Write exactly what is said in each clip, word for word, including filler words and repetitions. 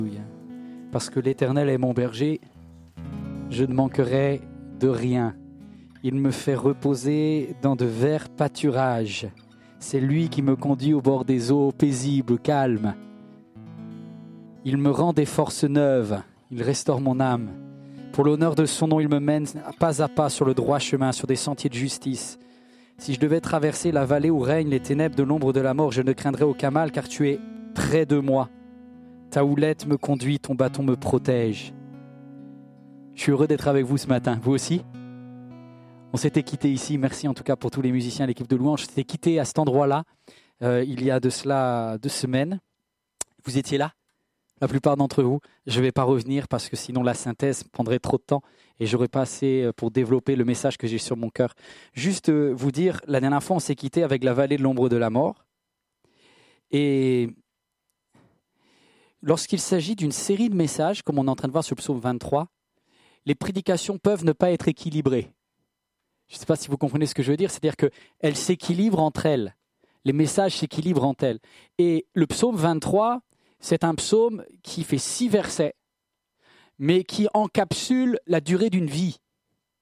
Parce que l'Éternel est mon berger, je ne manquerai de rien. Il me fait reposer dans de verts pâturages. C'est lui qui me conduit au bord des eaux paisibles, calmes. Il me rend des forces neuves. Il restaure mon âme. Pour l'honneur de son nom, il me mène pas à pas sur le droit chemin, sur des sentiers de justice. Si je devais traverser la vallée où règnent les ténèbres de l'ombre de la mort, je ne craindrais aucun mal, car tu es près de moi. Ta houlette me conduit, ton bâton me protège. Je suis heureux d'être avec vous ce matin. Vous aussi ? On s'était quitté ici. Merci en tout cas pour tous les musiciens, l'équipe de louange. On s'était quitté à cet endroit-là euh, il y a de cela deux semaines. Vous étiez là ? La plupart d'entre vous. Je ne vais pas revenir parce que sinon la synthèse prendrait trop de temps et je n'aurais pas assez pour développer le message que j'ai sur mon cœur. Juste euh, vous dire, la dernière fois on s'est quitté avec la vallée de l'ombre de la mort. Et lorsqu'il s'agit d'une série de messages, comme on est en train de voir sur le psaume vingt-trois, les prédications peuvent ne pas être équilibrées. Je ne sais pas si vous comprenez ce que je veux dire, c'est-à-dire qu'elles s'équilibrent entre elles. Les messages s'équilibrent entre elles. Et le psaume vingt-trois, c'est un psaume qui fait six versets, mais qui encapsule la durée d'une vie. D'accord ?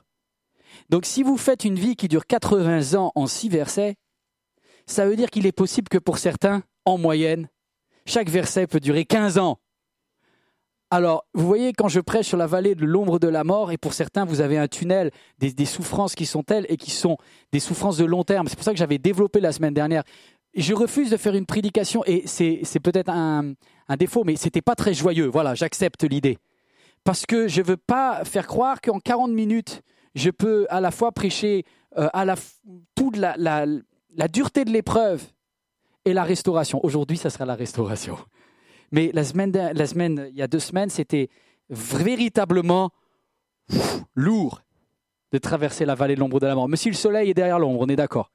Donc si vous faites une vie qui dure quatre-vingts ans en six versets, ça veut dire qu'il est possible que pour certains, en moyenne, chaque verset peut durer quinze ans. Alors, vous voyez, quand je prêche sur la vallée de l'ombre de la mort, et pour certains, vous avez un tunnel, des, des souffrances qui sont telles et qui sont des souffrances de long terme. C'est pour ça que j'avais développé la semaine dernière. Je refuse de faire une prédication, et c'est, c'est peut-être un, un défaut, mais ce n'était pas très joyeux. Voilà, j'accepte l'idée. Parce que je ne veux pas faire croire qu'en quarante minutes, je peux à la fois prêcher euh, à la, toute la, la, la dureté de l'épreuve et la restauration. Aujourd'hui, ça sera la restauration. Mais la semaine, la semaine, il y a deux semaines, c'était véritablement pff, lourd de traverser la vallée de l'ombre de la mort. Mais si le soleil est derrière l'ombre, on est d'accord.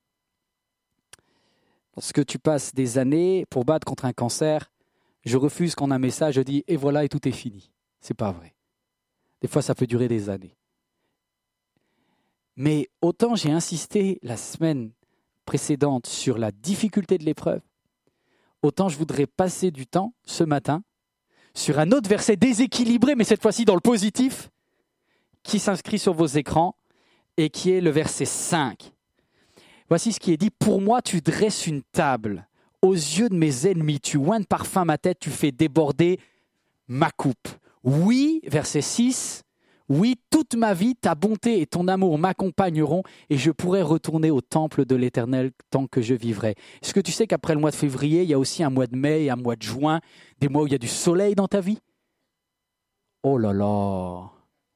Lorsque tu passes des années pour battre contre un cancer, je refuse qu'on ait un message, je dis « et voilà, et tout est fini ». C'est pas vrai. Des fois, ça peut durer des années. Mais autant j'ai insisté la semaine précédente sur la difficulté de l'épreuve, autant je voudrais passer du temps, ce matin, sur un autre verset déséquilibré, mais cette fois-ci dans le positif, qui s'inscrit sur vos écrans et qui est le verset cinq. Voici ce qui est dit. « Pour moi, tu dresses une table. Aux yeux de mes ennemis, tu oins de parfum ma tête, tu fais déborder ma coupe. » Oui, verset six, « Oui, toute ma vie, ta bonté et ton amour m'accompagneront et je pourrai retourner au temple de l'Éternel tant que je vivrai. » Est-ce que tu sais qu'après le mois de février, il y a aussi un mois de mai et un mois de juin, des mois où il y a du soleil dans ta vie ? Oh là là !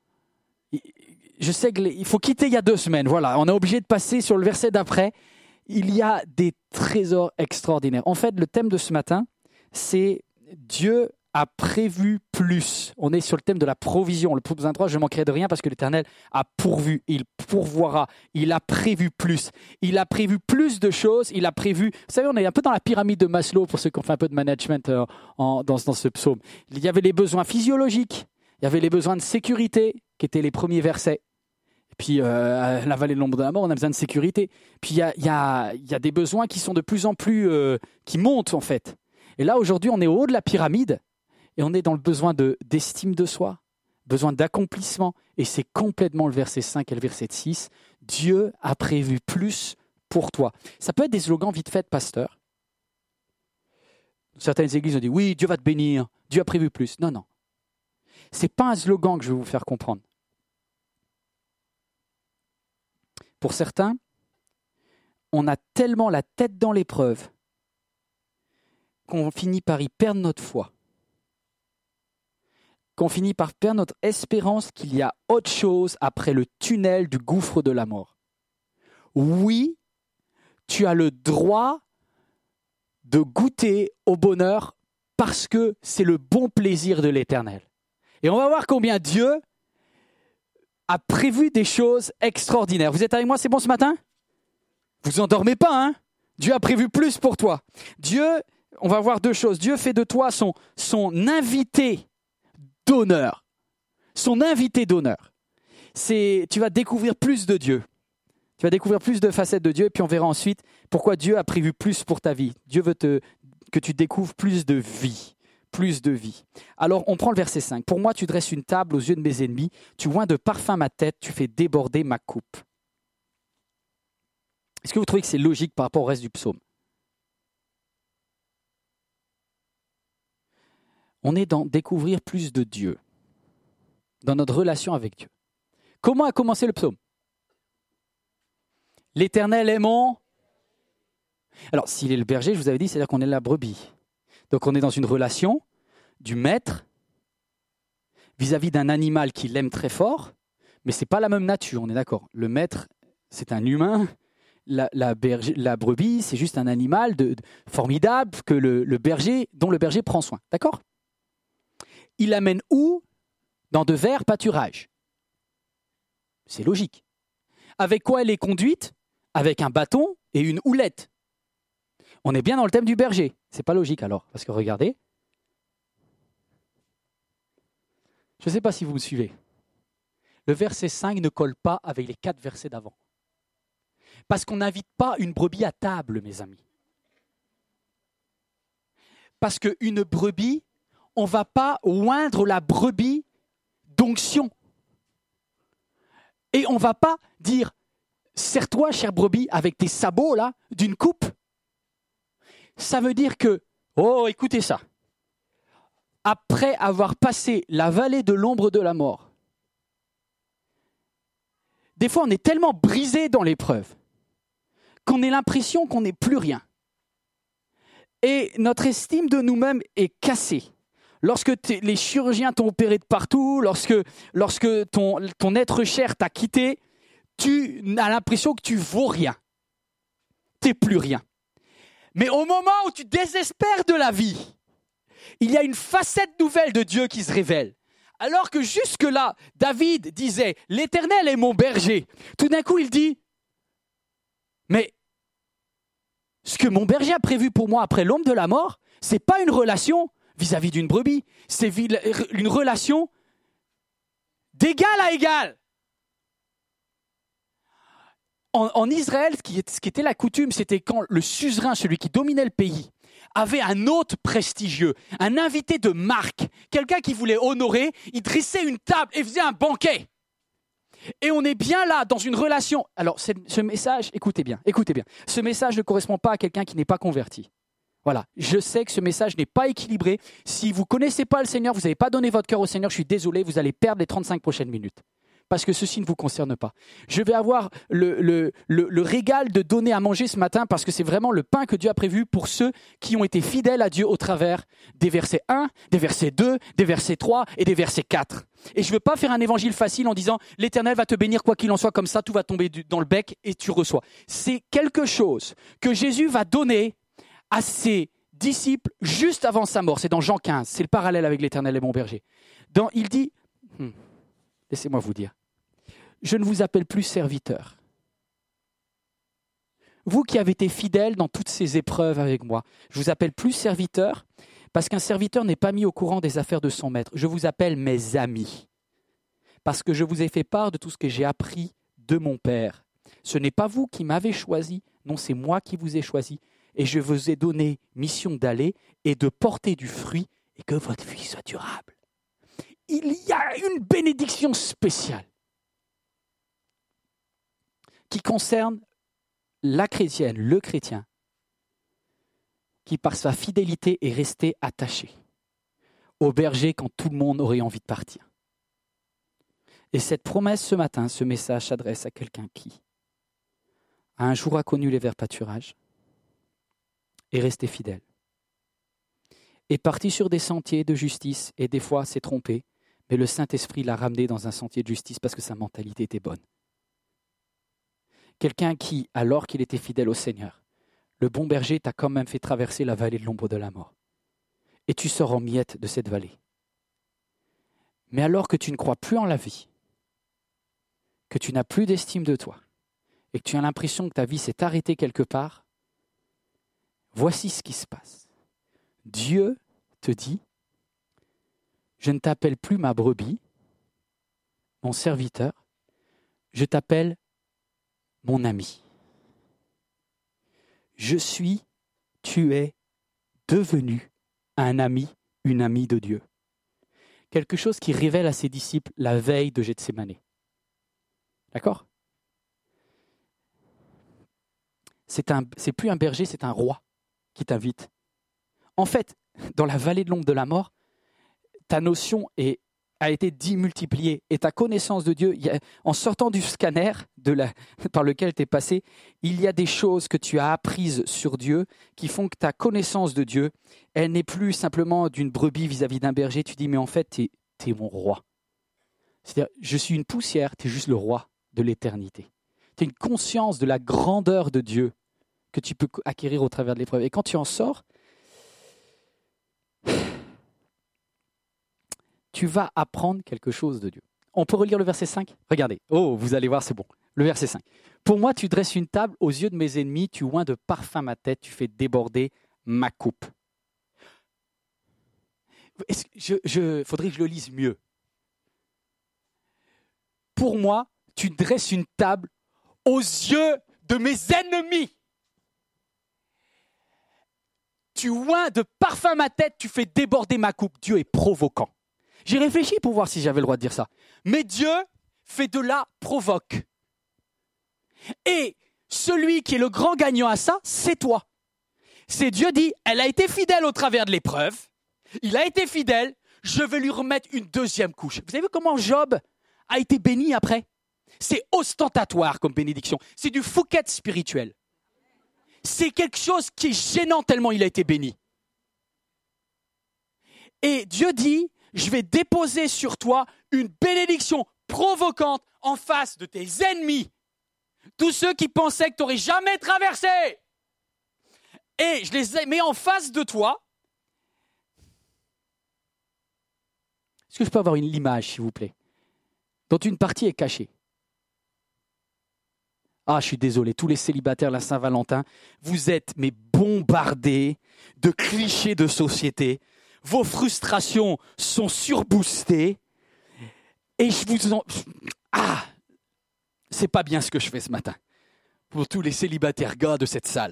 Je sais qu'il faut quitter il y a deux semaines. Voilà, on est obligé de passer sur le verset d'après. Il y a des trésors extraordinaires. En fait, le thème de ce matin, c'est Dieu a prévu plus. On est sur le thème de la provision. Le psaume vingt-trois, je ne manquerai de rien parce que l'Éternel a pourvu, il pourvoira, il a prévu plus. Il a prévu plus de choses, il a prévu... Vous savez, on est un peu dans la pyramide de Maslow pour ceux qui ont fait un peu de management euh, en, dans, dans ce psaume. Il y avait les besoins physiologiques, il y avait les besoins de sécurité, qui étaient les premiers versets. Et puis, euh, à la vallée de l'ombre de la mort, on a besoin de sécurité. Puis, il y a, il y a, il y a des besoins qui sont de plus en plus... Euh, qui montent, en fait. Et là, aujourd'hui, on est au haut de la pyramide. Et on est dans le besoin de, d'estime de soi, besoin d'accomplissement. Et c'est complètement le verset cinq et le verset six. Dieu a prévu plus pour toi. Ça peut être des slogans vite faits de pasteurs. Certaines églises ont dit, oui, Dieu va te bénir, Dieu a prévu plus. Non, non. Ce n'est pas un slogan que je vais vous faire comprendre. Pour certains, on a tellement la tête dans l'épreuve qu'on finit par y perdre notre foi. Qu'on finit par perdre notre espérance qu'il y a autre chose après le tunnel du gouffre de la mort. Oui, tu as le droit de goûter au bonheur parce que c'est le bon plaisir de l'Éternel. Et on va voir combien Dieu a prévu des choses extraordinaires. Vous êtes avec moi, c'est bon ce matin ? Vous endormez pas, hein ? Dieu a prévu plus pour toi. Dieu, on va voir deux choses. Dieu fait de toi son, son invité d'honneur. Son invité d'honneur. C'est, tu vas découvrir plus de Dieu. Tu vas découvrir plus de facettes de Dieu et puis on verra ensuite pourquoi Dieu a prévu plus pour ta vie. Dieu veut te, que tu découvres plus de vie, plus de vie. Alors, on prend le verset cinq. Pour moi, tu dresses une table aux yeux de mes ennemis, tu oins de parfum ma tête, tu fais déborder ma coupe. Est-ce que vous trouvez que c'est logique par rapport au reste du psaume? On est dans découvrir plus de Dieu, dans notre relation avec Dieu. Comment a commencé le psaume? L'Éternel est mon... Alors, s'il est le berger, je vous avais dit, c'est-à-dire qu'on est la brebis. Donc, on est dans une relation du maître vis-à-vis d'un animal qui l'aime très fort, mais ce n'est pas la même nature, on est d'accord. Le maître, c'est un humain. La, la, berger, la brebis, c'est juste un animal de, de, formidable que le, le berger, dont le berger prend soin. D'accord? Il l'amène où? Dans de verts pâturages. C'est logique. Avec quoi elle est conduite? Avec un bâton et une houlette. On est bien dans le thème du berger. C'est pas logique alors, parce que regardez. Je ne sais pas si vous me suivez. Le verset cinq ne colle pas avec les quatre versets d'avant. Parce qu'on n'invite pas une brebis à table, mes amis. Parce qu'une brebis, on ne va pas oindre la brebis d'onction. Et on ne va pas dire, serre-toi, chère brebis, avec tes sabots, là, d'une coupe. Ça veut dire que, oh, écoutez ça. Après avoir passé la vallée de l'ombre de la mort, des fois on est tellement brisé dans l'épreuve qu'on ait l'impression qu'on n'est plus rien. Et notre estime de nous-mêmes est cassée. Lorsque les chirurgiens t'ont opéré de partout, lorsque, lorsque ton, ton être cher t'a quitté, tu as l'impression que tu vaux rien. Tu n'es plus rien. Mais au moment où tu désespères de la vie, il y a une facette nouvelle de Dieu qui se révèle. Alors que jusque-là, David disait « L'Éternel est mon berger ». Tout d'un coup, il dit « Mais ce que mon berger a prévu pour moi après l'ombre de la mort, ce n'est pas une relation vis-à-vis d'une brebis, c'est une relation d'égal à égal. » En, en Israël, ce qui, est, ce qui était la coutume, c'était quand le suzerain, celui qui dominait le pays, avait un hôte prestigieux, un invité de marque, quelqu'un qui voulait honorer, il dressait une table et faisait un banquet. Et on est bien là, dans une relation. Alors, ce message, écoutez bien, écoutez bien, ce message ne correspond pas à quelqu'un qui n'est pas converti. Voilà, je sais que ce message n'est pas équilibré. Si vous ne connaissez pas le Seigneur, vous n'avez pas donné votre cœur au Seigneur, je suis désolé, vous allez perdre les trente-cinq prochaines minutes. Parce que ceci ne vous concerne pas. Je vais avoir le, le, le, le régal de donner à manger ce matin parce que c'est vraiment le pain que Dieu a prévu pour ceux qui ont été fidèles à Dieu au travers des versets un, des versets deux, des versets trois et des versets quatre. Et je ne veux pas faire un évangile facile en disant « l'Éternel va te bénir quoi qu'il en soit, comme ça tout va tomber dans le bec et tu reçois ». C'est quelque chose que Jésus va donner à ses disciples juste avant sa mort. C'est dans Jean quinze, c'est le parallèle avec l'Éternel et mon berger. Dans, il dit, hmm, laissez-moi vous dire, je ne vous appelle plus serviteur. Vous qui avez été fidèles dans toutes ces épreuves avec moi, je vous appelle plus serviteur parce qu'un serviteur n'est pas mis au courant des affaires de son maître. Je vous appelle mes amis parce que je vous ai fait part de tout ce que j'ai appris de mon Père. Ce n'est pas vous qui m'avez choisi, non, c'est moi qui vous ai choisi. Et je vous ai donné mission d'aller et de porter du fruit et que votre vie soit durable. Il y a une bénédiction spéciale qui concerne la chrétienne, le chrétien, qui par sa fidélité est resté attaché au berger quand tout le monde aurait envie de partir. Et cette promesse ce matin, ce message s'adresse à quelqu'un qui a un jour a connu les verts pâturages, est resté fidèle, est parti sur des sentiers de justice et des fois s'est trompé, mais le Saint-Esprit l'a ramené dans un sentier de justice parce que sa mentalité était bonne. Quelqu'un qui, alors qu'il était fidèle au Seigneur, le bon berger t'a quand même fait traverser la vallée de l'ombre de la mort. Et tu sors en miettes de cette vallée. Mais alors que tu ne crois plus en la vie, que tu n'as plus d'estime de toi, et que tu as l'impression que ta vie s'est arrêtée quelque part, voici ce qui se passe. Dieu te dit, je ne t'appelle plus ma brebis, mon serviteur, je t'appelle mon ami. Je suis, tu es devenu un ami une amie de Dieu. Quelque chose qui révèle à ses disciples la veille de Gethsémane. D'accord ? C'est un, c'est plus un berger, c'est un roi qui t'invite. En fait, dans la vallée de l'ombre de la mort, ta notion est, a été démultipliée et ta connaissance de Dieu, y a, en sortant du scanner de la, par lequel tu es passé, il y a des choses que tu as apprises sur Dieu qui font que ta connaissance de Dieu, elle n'est plus simplement d'une brebis vis-à-vis d'un berger. Tu dis, mais en fait, tu es mon roi. C'est-à-dire, je suis une poussière, tu es juste le roi de l'éternité. Tu as une conscience de la grandeur de Dieu que tu peux acquérir au travers de l'épreuve. Et quand tu en sors, tu vas apprendre quelque chose de Dieu. On peut relire le verset cinq ? Regardez. Oh, vous allez voir, c'est bon. Le verset cinq. Pour moi, tu dresses une table aux yeux de mes ennemis, tu oins de parfum ma tête, tu fais déborder ma coupe. Est-ce que je, je, faudrait que je le lise mieux. Pour moi, tu dresses une table aux yeux de mes ennemis. Tu oins de parfum ma tête, tu fais déborder ma coupe. Dieu est provoquant. J'ai réfléchi pour voir si j'avais le droit de dire ça. Mais Dieu fait de la provoque. Et celui qui est le grand gagnant à ça, c'est toi. C'est Dieu dit, elle a été fidèle au travers de l'épreuve. Il a été fidèle, je vais lui remettre une deuxième couche. Vous avez vu comment Job a été béni après ? C'est ostentatoire comme bénédiction. C'est du Fouquet spirituel. C'est quelque chose qui est gênant tellement il a été béni. Et Dieu dit, je vais déposer sur toi une bénédiction provocante en face de tes ennemis. Tous ceux qui pensaient que tu n'aurais jamais traversé. Et je les mets en face de toi. Est-ce que je peux avoir une image, s'il vous plaît, dont une partie est cachée ? Ah, je suis désolé, tous les célibataires, la Saint-Valentin, vous êtes mais bombardés de clichés de société. Vos frustrations sont surboostées. Et je vous en... Ah, c'est pas bien ce que je fais ce matin. Pour tous les célibataires gars de cette salle.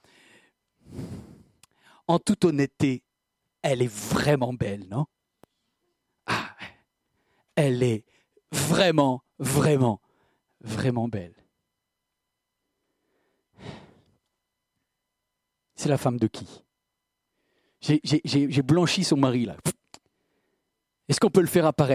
En toute honnêteté, elle est vraiment belle, non ? Ah, elle est vraiment, vraiment, vraiment belle. C'est la femme de qui ? J'ai, j'ai, j'ai, j'ai blanchi son mari, là. Est-ce qu'on peut le faire apparaître ?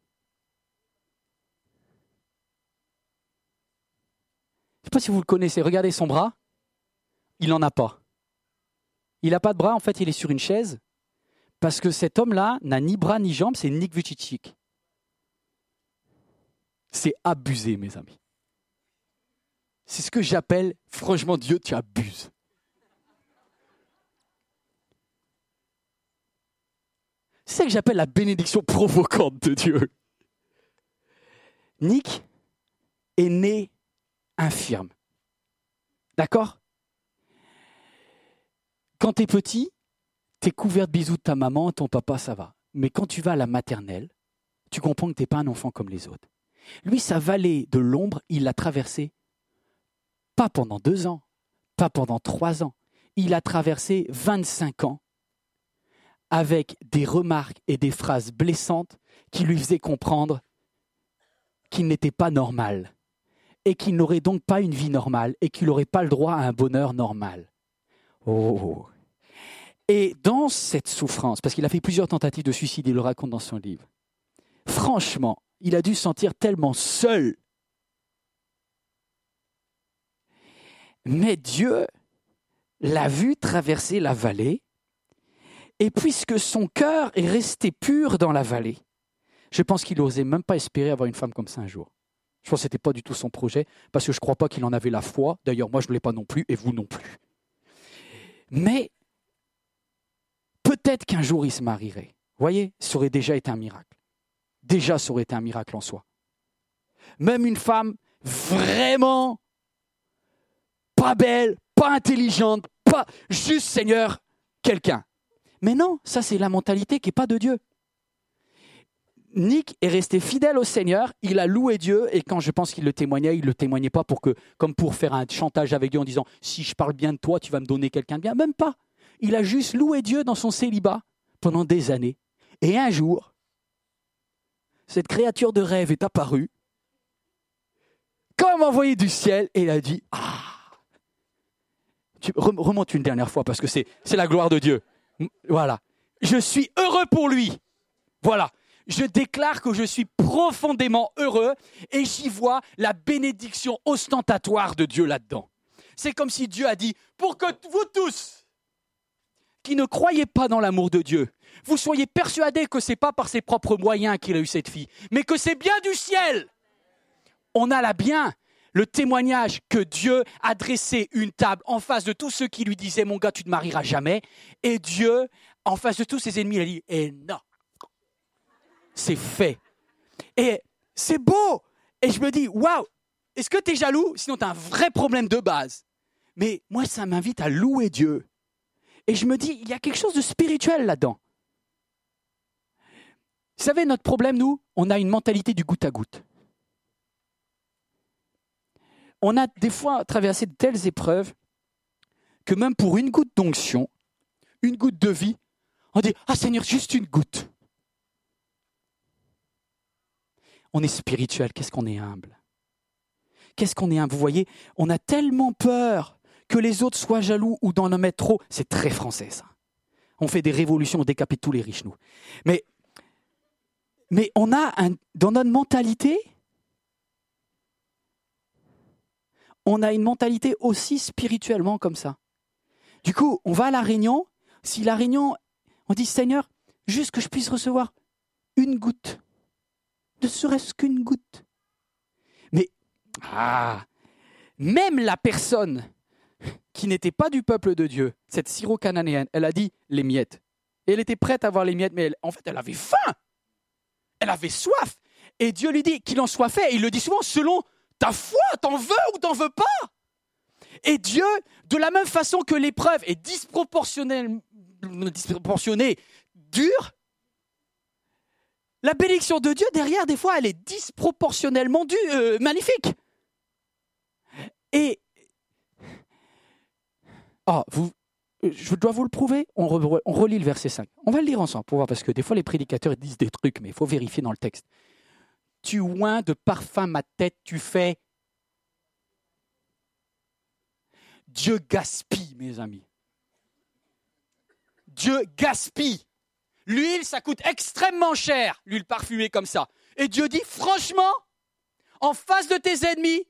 Je ne sais pas si vous le connaissez. Regardez son bras. Il n'en a pas. Il n'a pas de bras, en fait, il est sur une chaise. Parce que cet homme-là n'a ni bras ni jambes, c'est Nick Vujicic. C'est abusé, mes amis. C'est ce que j'appelle, franchement, Dieu, tu abuses. C'est ça que j'appelle la bénédiction provocante de Dieu. Nick est né infirme. D'accord ? Quand tu es petit, tu es couvert de bisous de ta maman, ton papa, ça va. Mais quand tu vas à la maternelle, tu comprends que tu n'es pas un enfant comme les autres. Lui, sa vallée de l'ombre, il l'a traversée pas pendant deux ans, pas pendant trois ans. Il a traversé vingt-cinq ans avec des remarques et des phrases blessantes qui lui faisaient comprendre qu'il n'était pas normal et qu'il n'aurait donc pas une vie normale et qu'il n'aurait pas le droit à un bonheur normal. Oh. Et dans cette souffrance, parce qu'il a fait plusieurs tentatives de suicide, il le raconte dans son livre, franchement, il a dû se sentir tellement seul. Mais Dieu l'a vu traverser la vallée, et puisque son cœur est resté pur dans la vallée, je pense qu'il n'osait même pas espérer avoir une femme comme ça un jour. Je pense que ce n'était pas du tout son projet, parce que je ne crois pas qu'il en avait la foi. D'ailleurs, moi, je ne l'ai pas non plus, et vous non plus. Mais peut-être qu'un jour, il se marierait. Vous voyez, ça aurait déjà été un miracle. Déjà, ça aurait été un miracle en soi. Même une femme vraiment pas belle, pas intelligente, pas juste, Seigneur, quelqu'un. Mais non, ça, c'est la mentalité qui n'est pas de Dieu. Nick est resté fidèle au Seigneur, il a loué Dieu, et quand je pense qu'il le témoignait, il ne le témoignait pas pour que, comme pour faire un chantage avec Dieu en disant « si je parle bien de toi, tu vas me donner quelqu'un de bien ». Même pas. Il a juste loué Dieu dans son célibat pendant des années. Et un jour, cette créature de rêve est apparue, comme envoyée du ciel, et elle a dit « Ah !» Tu remonte une dernière fois, parce que c'est, c'est la gloire de Dieu. Voilà. Je suis heureux pour lui. Voilà. Je déclare que je suis profondément heureux et j'y vois la bénédiction ostentatoire de Dieu là-dedans. C'est comme si Dieu a dit, pour que vous tous, qui ne croyez pas dans l'amour de Dieu, vous soyez persuadés que ce n'est pas par ses propres moyens qu'il a eu cette fille, mais que c'est bien du ciel. On a là bien le témoignage que Dieu a dressé une table en face de tous ceux qui lui disaient « Mon gars, tu ne te marieras jamais ». Et Dieu, en face de tous ses ennemis, il a dit « Et non ». C'est fait. Et c'est beau. Et je me dis, waouh, est-ce que tu es jaloux? Sinon, tu as un vrai problème de base. Mais moi, ça m'invite à louer Dieu. Et je me dis, il y a quelque chose de spirituel là-dedans. Vous savez, notre problème, nous, on a une mentalité du goutte à goutte. On a des fois traversé de telles épreuves que même pour une goutte d'onction, une goutte de vie, on dit, ah Seigneur, juste une goutte. On est spirituel, qu'est-ce qu'on est humble. Qu'est-ce qu'on est humble. Vous voyez, on a tellement peur que les autres soient jaloux ou d'en mettre trop. C'est très français, ça. On fait des révolutions, on décapite tous les riches, nous. Mais, mais on a, un, dans notre mentalité, on a une mentalité aussi spirituellement comme ça. Du coup, on va à la réunion. Si la réunion, on dit, Seigneur, juste que je puisse recevoir une goutte. Ne serait-ce qu'une goutte. Mais, ah, même la personne qui n'était pas du peuple de Dieu, cette syro-cananéenne, elle a dit les miettes. Et elle était prête à avoir les miettes, mais elle, en fait, elle avait faim. Elle avait soif. Et Dieu lui dit qu'il en soit fait. Et il le dit souvent selon ta foi, t'en veux ou t'en veux pas. Et Dieu, de la même façon que l'épreuve est disproportionnée, disproportionnée dure, la bénédiction de Dieu, derrière, des fois, elle est disproportionnellement due, euh, magnifique. Et, oh, vous, je dois vous le prouver, on, re, on relit le verset cinq. On va le lire ensemble pour voir, parce que des fois, les prédicateurs disent des trucs, mais il faut vérifier dans le texte. Tu oins de parfum ma tête, tu fais. Dieu gaspille, mes amis. Dieu gaspille. L'huile, ça coûte extrêmement cher, l'huile parfumée comme ça. Et Dieu dit, franchement, en face de tes ennemis,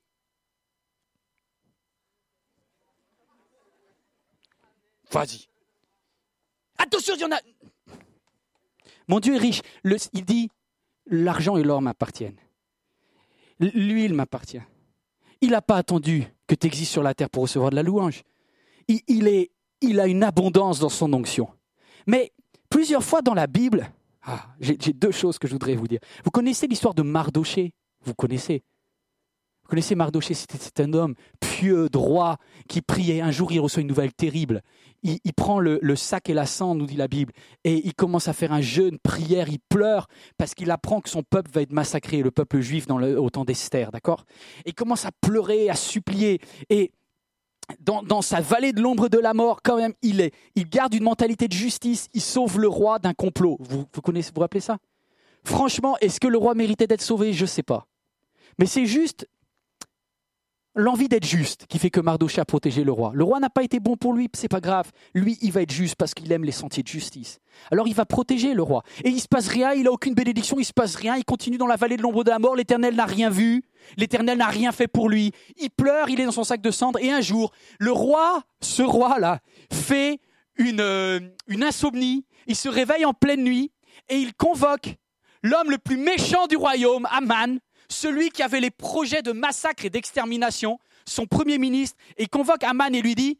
vas-y. Attention, il y en a. Mon Dieu est riche. Le, il dit, l'argent et l'or m'appartiennent. L'huile m'appartient. Il n'a pas attendu que tu existes sur la terre pour recevoir de la louange. Il, il, est, il a une abondance dans son onction. Mais plusieurs fois dans la Bible, ah, j'ai, j'ai deux choses que je voudrais vous dire. Vous connaissez l'histoire de Mardoché? Vous connaissez? Vous connaissez Mardoché? C'était, c'était un homme pieux, droit, qui priait. Un jour, il reçoit une nouvelle terrible. Il, il prend le, le sac et la cendre, nous dit la Bible, et il commence à faire un jeûne, prière, il pleure parce qu'il apprend que son peuple va être massacré, le peuple juif dans le, au temps d'Esther, d'accord? Et il commence à pleurer, à supplier, et Dans, dans sa vallée de l'ombre de la mort, quand même, il, est, il garde une mentalité de justice. Il sauve le roi d'un complot. Vous vous connaissez, vous vous rappelez ça? Franchement, est-ce que le roi méritait d'être sauvé? Je ne sais pas. Mais c'est juste l'envie d'être juste qui fait que Mardoché a protégé le roi. Le roi n'a pas été bon pour lui, c'est pas grave. Lui, il va être juste parce qu'il aime les sentiers de justice. Alors il va protéger le roi. Et il ne se passe rien, il n'a aucune bénédiction, il ne se passe rien. Il continue dans la vallée de l'ombre de la mort. L'Éternel n'a rien vu. L'Éternel n'a rien fait pour lui. Il pleure, il est dans son sac de cendres. Et un jour, le roi, ce roi-là, fait une, euh, une insomnie. Il se réveille en pleine nuit et il convoque l'homme le plus méchant du royaume, Aman, celui qui avait les projets de massacre et d'extermination, son premier ministre, et il convoque Aman et lui dit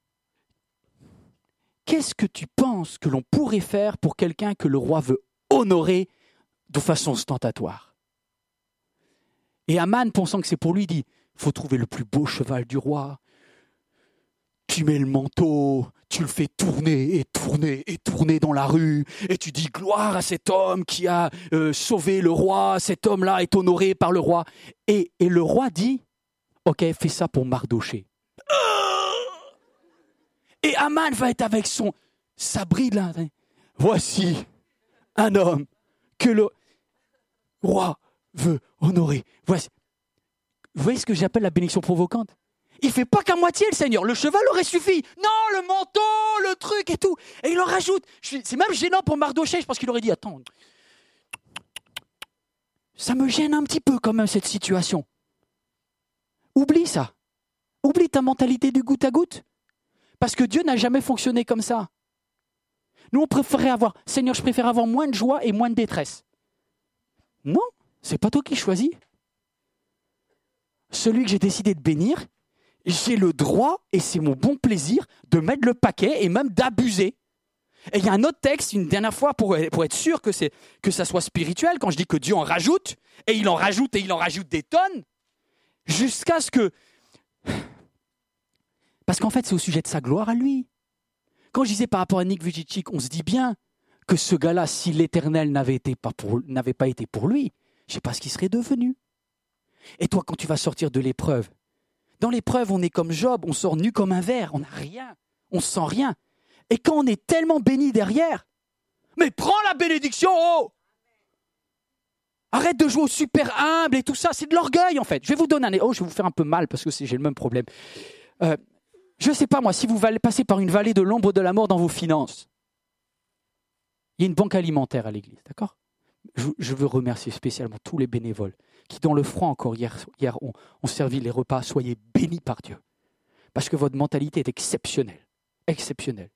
« Qu'est-ce que tu penses que l'on pourrait faire pour quelqu'un que le roi veut honorer de façon ostentatoire ?» Et Aman, pensant que c'est pour lui, dit « Il faut trouver le plus beau cheval du roi. Tu mets le manteau, tu le fais tourner et tourner et tourner dans la rue, et tu dis gloire à cet homme qui a euh, sauvé le roi, cet homme-là est honoré par le roi. » Et, et le roi dit « Ok, fais ça pour Mardoché. » Et Aman va être avec son, sa bride là. « voici un homme que le roi veut honorer. Voici. Vous voyez ce que j'appelle la bénédiction provocante? Il ne fait pas qu'à moitié le Seigneur. Le cheval aurait suffi. Non, le manteau, le truc et tout. Et il en rajoute. C'est même gênant pour Mardochée. Je pense qu'il aurait dit, attends, ça me gêne un petit peu quand même cette situation. Oublie ça. Oublie ta mentalité du goutte à goutte. Parce que Dieu n'a jamais fonctionné comme ça. Nous, on préférait avoir, Seigneur, je préfère avoir moins de joie et moins de détresse. Non, c'est pas toi qui choisis. Celui que j'ai décidé de bénir, j'ai le droit, et c'est mon bon plaisir, de mettre le paquet et même d'abuser. Et il y a un autre texte, une dernière fois, pour, pour être sûr que, c'est, que ça soit spirituel, quand je dis que Dieu en rajoute, et il en rajoute, et il en rajoute des tonnes, jusqu'à ce que... Parce qu'en fait, c'est au sujet de sa gloire à lui. Quand je disais par rapport à Nick Vujicic, on se dit bien que ce gars-là, si l'Éternel n'avait, été pas pour, n'avait pas été pour lui, je ne sais pas ce qu'il serait devenu. Et toi, quand tu vas sortir de l'épreuve, dans l'épreuve, on est comme Job, on sort nu comme un ver, on n'a rien, on ne sent rien. Et quand on est tellement béni derrière, mais prends la bénédiction, oh! Arrête de jouer au super humble et tout ça, c'est de l'orgueil en fait. Je vais vous donner un... Oh, je vais vous faire un peu mal parce que c'est, j'ai le même problème. Euh, je ne sais pas moi, si vous passez par une vallée de l'ombre de la mort dans vos finances, il y a une banque alimentaire à l'église, d'accord ? je, je veux remercier spécialement tous les bénévoles qui, dans le froid encore hier, hier ont, ont servi les repas. Soyez bénis par Dieu. Parce que votre mentalité est exceptionnelle. Exceptionnelle.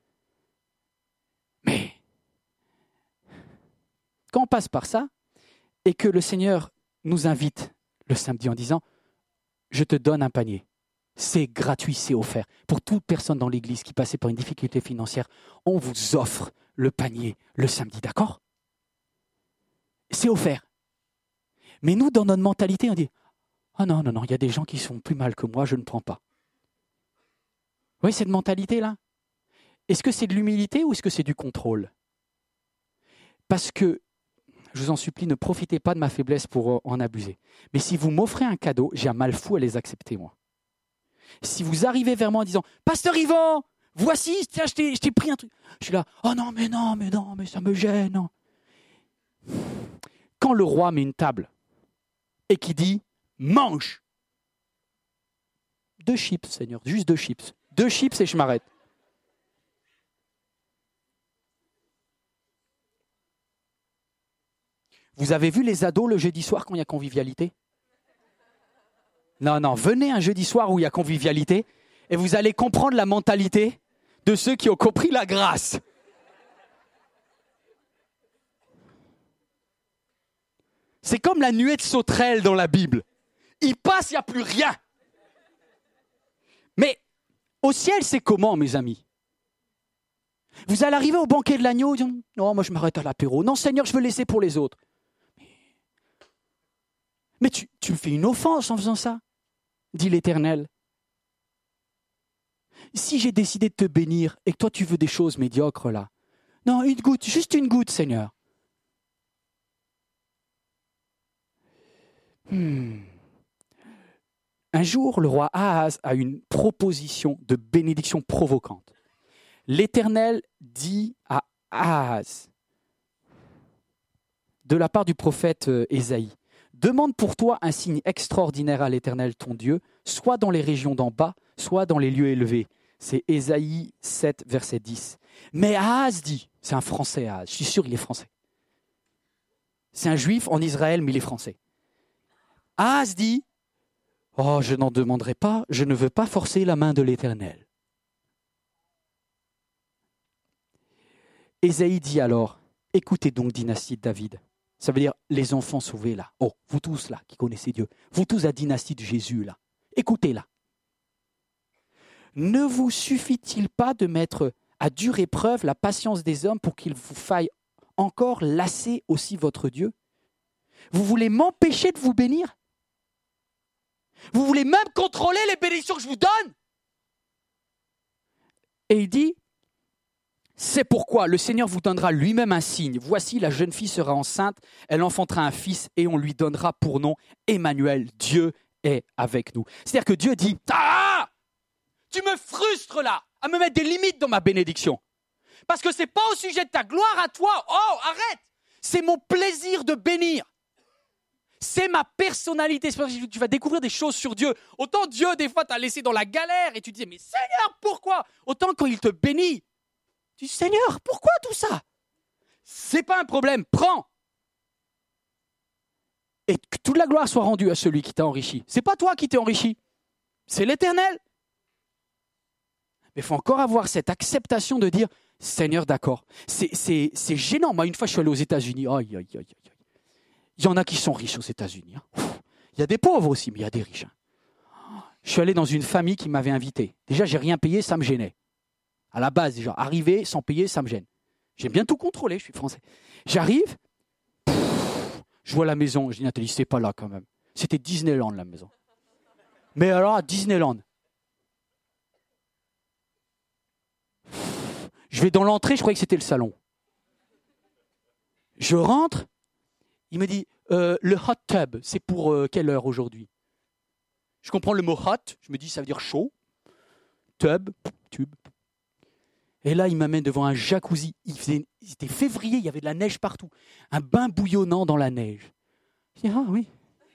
Mais, quand on passe par ça, et que le Seigneur nous invite le samedi en disant « Je te donne un panier ». C'est gratuit, c'est offert. Pour toute personne dans l'église qui passait par une difficulté financière, on vous offre le panier le samedi, d'accord ? C'est offert. Mais nous, dans notre mentalité, on dit « Ah non, non, non, il y a des gens qui sont plus mal que moi, je ne prends pas. » Vous voyez cette mentalité-là ? Est-ce que c'est de l'humilité ou est-ce que c'est du contrôle ? Parce que, je vous en supplie, ne profitez pas de ma faiblesse pour en abuser. Mais si vous m'offrez un cadeau, j'ai un mal fou à les accepter, moi. Si vous arrivez vers moi en disant « Pasteur Yvan, voici, tiens, je t'ai, je t'ai pris un truc. » Je suis là « Oh non, mais non, mais non, mais ça me gêne. » Quand le roi met une table et qui dit « Mange !» Deux chips, Seigneur, juste deux chips. Deux chips et je m'arrête. Vous avez vu les ados le jeudi soir quand il y a convivialité ? Non, non, venez un jeudi soir où il y a convivialité et vous allez comprendre la mentalité de ceux qui ont compris la grâce. C'est comme la nuée de sauterelles dans la Bible. Il passe, il n'y a plus rien. Mais au ciel, c'est comment, mes amis ? Vous allez arriver au banquet de l'agneau, dire « Non, moi je m'arrête à l'apéro. Non, Seigneur, je veux laisser pour les autres. » Mais tu, tu me fais une offense en faisant ça, dit l'Éternel. Si j'ai décidé de te bénir et que toi tu veux des choses médiocres là, non, une goutte, juste une goutte, Seigneur. Hmm. Un jour, le roi Ahaz a une proposition de bénédiction provocante. L'Éternel dit à Ahaz, de la part du prophète Ésaïe, « Demande pour toi un signe extraordinaire à l'Éternel ton Dieu, soit dans les régions d'en bas, soit dans les lieux élevés. » C'est Ésaïe sept, verset dix. Mais Ahaz dit, c'est un Français Ahaz, je suis sûr il est français. C'est un Juif en Israël, mais il est français. Ahaz dit, « Oh, je n'en demanderai pas, je ne veux pas forcer la main de l'Éternel. » Ésaïe dit alors, « Écoutez donc, dynastie de David. » Ça veut dire les enfants sauvés là. Oh, vous tous là qui connaissez Dieu. Vous tous la dynastie de Jésus là. Écoutez là. Ne vous suffit-il pas de mettre à dure épreuve la patience des hommes pour qu'il vous faille encore lasser aussi votre Dieu ? Vous voulez m'empêcher de vous bénir ? Vous voulez même contrôler les bénédictions que je vous donne ? Et il dit, c'est pourquoi le Seigneur vous donnera lui-même un signe. Voici, la jeune fille sera enceinte, elle enfantera un fils et on lui donnera pour nom Emmanuel. Dieu est avec nous. C'est-à-dire que Dieu dit, ah, tu me frustres là, à me mettre des limites dans ma bénédiction. Parce que ce n'est pas au sujet de ta gloire à toi. Oh, arrête! C'est mon plaisir de bénir. C'est ma personnalité. C'est parce que tu vas découvrir des choses sur Dieu. Autant Dieu, des fois, t'a laissé dans la galère et tu te dis, mais Seigneur, pourquoi? Autant quand il te bénit, tu dis, Seigneur, pourquoi tout ça? C'est pas un problème, prends. Et que toute la gloire soit rendue à celui qui t'a enrichi. C'est pas toi qui t'es enrichi, c'est l'Éternel. Mais il faut encore avoir cette acceptation de dire, Seigneur, d'accord. C'est, c'est, c'est gênant. Moi, une fois, je suis allé aux États-Unis. Aïe, aïe, aïe, aïe. Il y en a qui sont riches aux États-Unis. Hein. Il y a des pauvres aussi, mais il y a des riches. Hein. Je suis allé dans une famille qui m'avait invité. Déjà, j'ai rien payé, ça me gênait. À la base, déjà, arriver sans payer, ça me gêne. J'aime bien tout contrôler, je suis français. J'arrive, pff, je vois la maison. Je dis, Nathalie, c'est pas là quand même. C'était Disneyland, la maison. Mais alors, à Disneyland. Pff, je vais dans l'entrée, je croyais que c'était le salon. Je rentre, il me dit, euh, le hot tub, c'est pour euh, quelle heure aujourd'hui? Je comprends le mot hot, je me dis, ça veut dire chaud. Tub, tube. Et là, il m'amène devant un jacuzzi. Il faisait, c'était février, il y avait de la neige partout. Un bain bouillonnant dans la neige. Je dis, ah oui.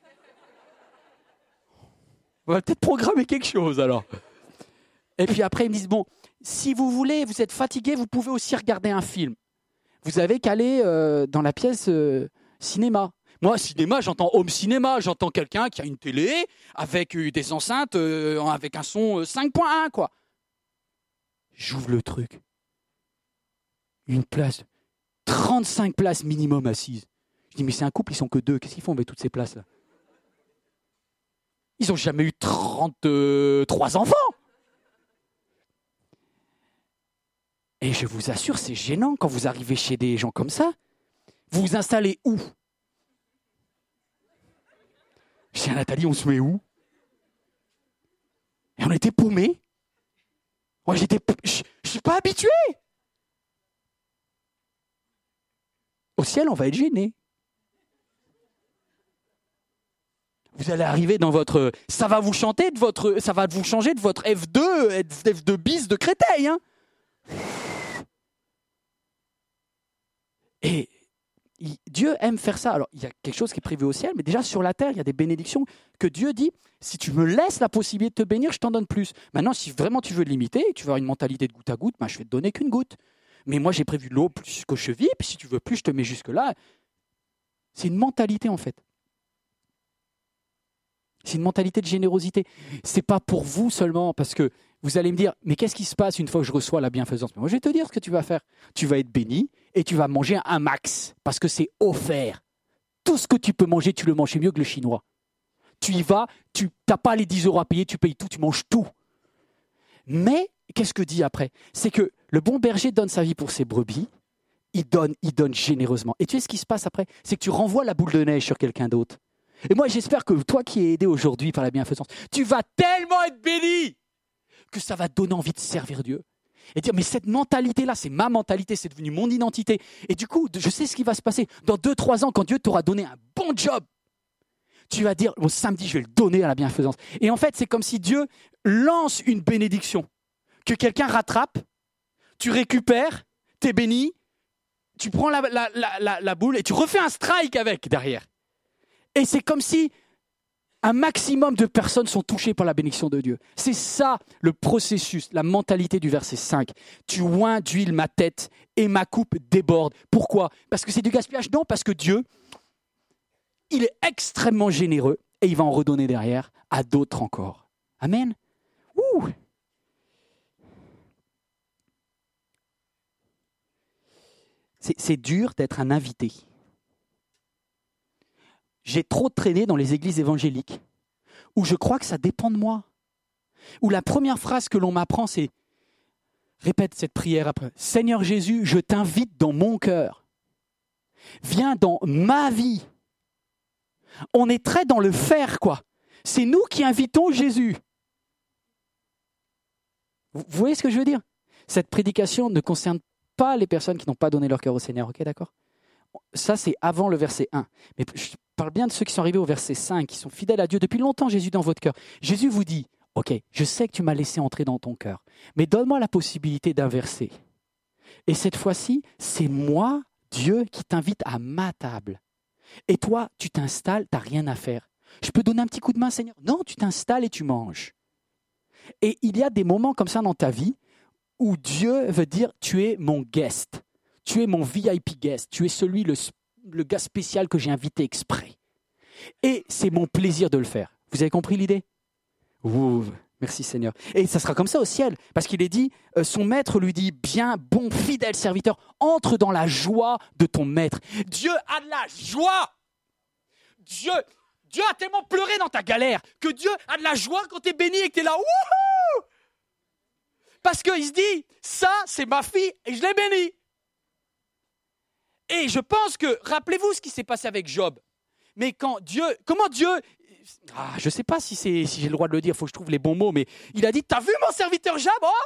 On va peut-être programmer quelque chose alors. Et puis après, ils me disent, bon, si vous voulez, vous êtes fatigué, vous pouvez aussi regarder un film. Vous avez qu'à aller euh, dans la pièce euh, cinéma. Moi, cinéma, j'entends home cinéma. J'entends quelqu'un qui a une télé avec euh, des enceintes, euh, avec un son euh, cinq point un, quoi. J'ouvre le truc. Une place, trente-cinq places minimum assises. Je dis, mais c'est un couple, ils sont que deux. Qu'est-ce qu'ils font avec toutes ces places-là? Ils n'ont jamais eu trente-trois enfants. Et je vous assure, c'est gênant quand vous arrivez chez des gens comme ça. Vous vous installez où? Je dis à Nathalie, on se met où? Et on était paumés. Moi, j'étais, je ne suis pas habitué. Au ciel, on va être gêné. Vous allez arriver dans votre... Ça va vous chanter de votre... Ça va vous changer de votre F deux, F deux bis de Créteil. Hein. Et il, Dieu aime faire ça. Alors, il y a quelque chose qui est prévu au ciel, mais déjà sur la terre, il y a des bénédictions que Dieu dit, si tu me laisses la possibilité de te bénir, je t'en donne plus. Maintenant, si vraiment tu veux limiter, tu veux avoir une mentalité de goutte à goutte, ben, je vais te donner qu'une goutte. Mais moi, j'ai prévu l'eau plus que cheville, puis si tu veux plus, je te mets jusque-là. C'est une mentalité, en fait. C'est une mentalité de générosité. Ce n'est pas pour vous seulement, parce que vous allez me dire, mais qu'est-ce qui se passe une fois que je reçois la bienfaisance? Moi, je vais te dire ce que tu vas faire. Tu vas être béni et tu vas manger un max, parce que c'est offert. Tout ce que tu peux manger, tu le manges. C'est mieux que le chinois. Tu y vas, tu n'as pas les dix euros à payer, tu payes tout, tu manges tout. Mais, qu'est-ce que dit après? C'est que le bon berger donne sa vie pour ses brebis, il donne, il donne généreusement. Et tu sais ce qui se passe après? C'est que tu renvoies la boule de neige sur quelqu'un d'autre. Et moi, j'espère que toi qui es aidé aujourd'hui par la bienfaisance, tu vas tellement être béni que ça va te donner envie de servir Dieu. Et dire, mais cette mentalité-là, c'est ma mentalité, c'est devenu mon identité. Et du coup, je sais ce qui va se passer. Dans deux, trois ans, quand Dieu t'aura donné un bon job, tu vas dire, bon, samedi, je vais le donner à la bienfaisance. Et en fait, c'est comme si Dieu lance une bénédiction, que quelqu'un rattrape, tu récupères, t'es béni, tu prends la, la, la, la, la boule et tu refais un strike avec derrière. Et c'est comme si un maximum de personnes sont touchées par la bénédiction de Dieu. C'est ça le processus, la mentalité du verset cinq. Tu oins d'huile ma tête et ma coupe déborde. Pourquoi? Parce que c'est du gaspillage? Non, parce que Dieu, il est extrêmement généreux et il va en redonner derrière à d'autres encore. Amen. Ouh. C'est, c'est dur d'être un invité. J'ai trop traîné dans les églises évangéliques où je crois que ça dépend de moi. Où la première phrase que l'on m'apprend, c'est répète cette prière après. Seigneur Jésus, je t'invite dans mon cœur. Viens dans ma vie. On est très dans le faire, quoi. C'est nous qui invitons Jésus. Vous voyez ce que je veux dire? Cette prédication ne concerne pas les personnes qui n'ont pas donné leur cœur au Seigneur, ok, d'accord? Ça, c'est avant le verset un. Mais je parle bien de ceux qui sont arrivés au verset cinq, qui sont fidèles à Dieu depuis longtemps, Jésus dans votre cœur. Jésus vous dit, ok, je sais que tu m'as laissé entrer dans ton cœur, mais donne-moi la possibilité d'inverser. Et cette fois-ci, c'est moi, Dieu, qui t'invite à ma table. Et toi, tu t'installes, tu n'as rien à faire. Je peux donner un petit coup de main, Seigneur? Non, tu t'installes et tu manges. Et il y a des moments comme ça dans ta vie où Dieu veut dire, tu es mon guest, tu es mon V I P guest, tu es celui, le, le gars spécial que j'ai invité exprès. Et c'est mon plaisir de le faire. Vous avez compris l'idée? Ouh, merci Seigneur. Et ça sera comme ça au ciel, parce qu'il est dit, euh, son maître lui dit, bien, bon, fidèle serviteur, entre dans la joie de ton maître. Dieu a de la joie. Dieu, Dieu a tellement pleuré dans ta galère que Dieu a de la joie quand tu es béni et que tu es là. Wouhou! Parce qu'il se dit, ça, c'est ma fille et je l'ai bénie. Et je pense que, rappelez-vous ce qui s'est passé avec Job. Mais quand Dieu, comment Dieu, ah, je ne sais pas si, c'est, si j'ai le droit de le dire, il faut que je trouve les bons mots, mais il a dit, t'as vu mon serviteur Job, oh?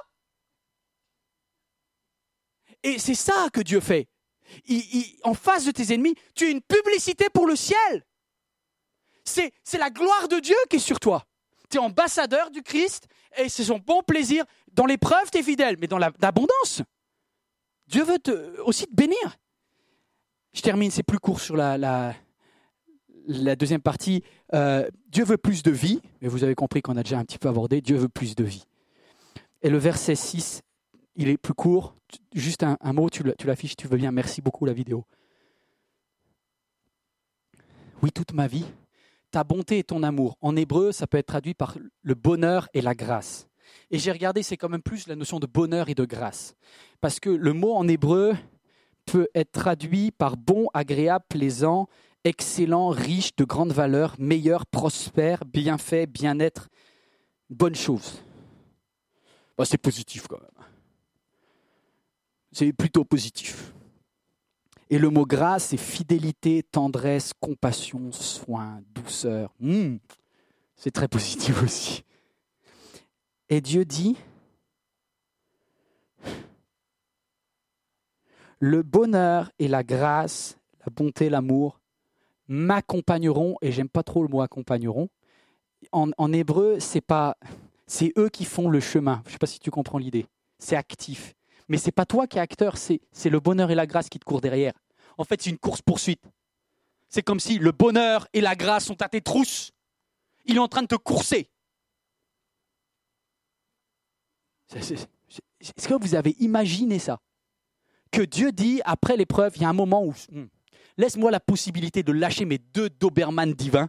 Et c'est ça que Dieu fait. Il, il, en face de tes ennemis, tu es une publicité pour le ciel. C'est, c'est la gloire de Dieu qui est sur toi. Tu es ambassadeur du Christ et c'est son bon plaisir. Dans l'épreuve, tu es fidèle, mais dans la, l'abondance, Dieu veut te, aussi te bénir. Je termine, c'est plus court sur la, la, la deuxième partie. Euh, Dieu veut plus de vie, mais vous avez compris qu'on a déjà un petit peu abordé. Dieu veut plus de vie. Et le verset six, il est plus court. Juste un, un mot, tu, tu l'affiches, tu veux bien. Merci beaucoup la vidéo. Oui, toute ma vie. Ta bonté et ton amour. En hébreu, ça peut être traduit par le bonheur et la grâce. Et j'ai regardé, c'est quand même plus la notion de bonheur et de grâce. Parce que le mot en hébreu peut être traduit par bon, agréable, plaisant, excellent, riche, de grande valeur, meilleur, prospère, bienfait, bien-être, bonne chose. Bon, c'est positif quand même. C'est plutôt positif. Et le mot grâce, c'est fidélité, tendresse, compassion, soin, douceur. Mmh, c'est très positif aussi. Et Dieu dit, le bonheur et la grâce, la bonté, l'amour, m'accompagneront, et j'aime pas trop le mot accompagneront. En, en hébreu, c'est pas, c'est eux qui font le chemin. Je ne sais pas si tu comprends l'idée. C'est actif. Mais ce n'est pas toi qui es acteur, c'est, c'est le bonheur et la grâce qui te courent derrière. En fait, c'est une course-poursuite. C'est comme si le bonheur et la grâce sont à tes trousses. Il est en train de te courser. C'est, c'est, c'est, est-ce que vous avez imaginé ça? Que Dieu dit, après l'épreuve, il y a un moment où... Hmm, laisse-moi la possibilité de lâcher mes deux Doberman divins.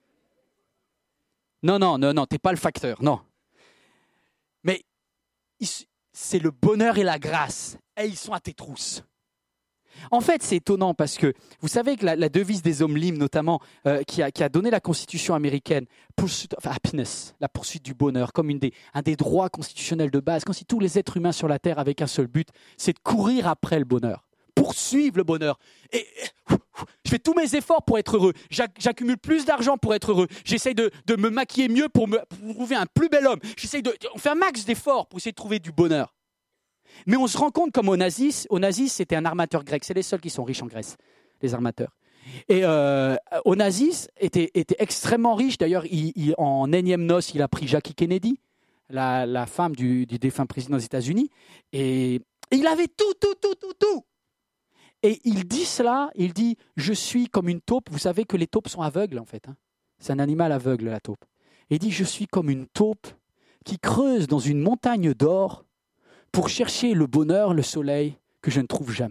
Non, non, non, non, t'es pas le facteur, non. Mais c'est le bonheur et la grâce, et ils sont à tes trousses. En fait, c'est étonnant parce que vous savez que la, la devise des hommes libres, notamment, euh, qui, a, qui a donné la Constitution américaine, Pursuit of Happiness, la poursuite du bonheur, comme une des, un des droits constitutionnels de base, comme si tous les êtres humains sur la Terre avaient qu'un seul but, c'est de courir après le bonheur, poursuivre le bonheur. Et, et je fais tous mes efforts pour être heureux. J'accumule plus d'argent pour être heureux. J'essaye de, de me maquiller mieux pour, me, pour trouver un plus bel homme. J'essaye de, on fait un max d'efforts pour essayer de trouver du bonheur. Mais on se rend compte comme au Nazis, au Nazis c'était un armateur grec, c'est les seuls qui sont riches en Grèce, les armateurs. Et euh, au Nazis était, était extrêmement riche, d'ailleurs il, il, en énième noce il a pris Jackie Kennedy, la, la femme du, du défunt président des États-Unis, et, et il avait tout, tout, tout, tout, tout. Et il dit cela, il dit « je suis comme une taupe », vous savez que les taupes sont aveugles en fait, hein. C'est un animal aveugle la taupe. Et il dit « je suis comme une taupe qui creuse dans une montagne d'or pour chercher le bonheur, le soleil que je ne trouve jamais. »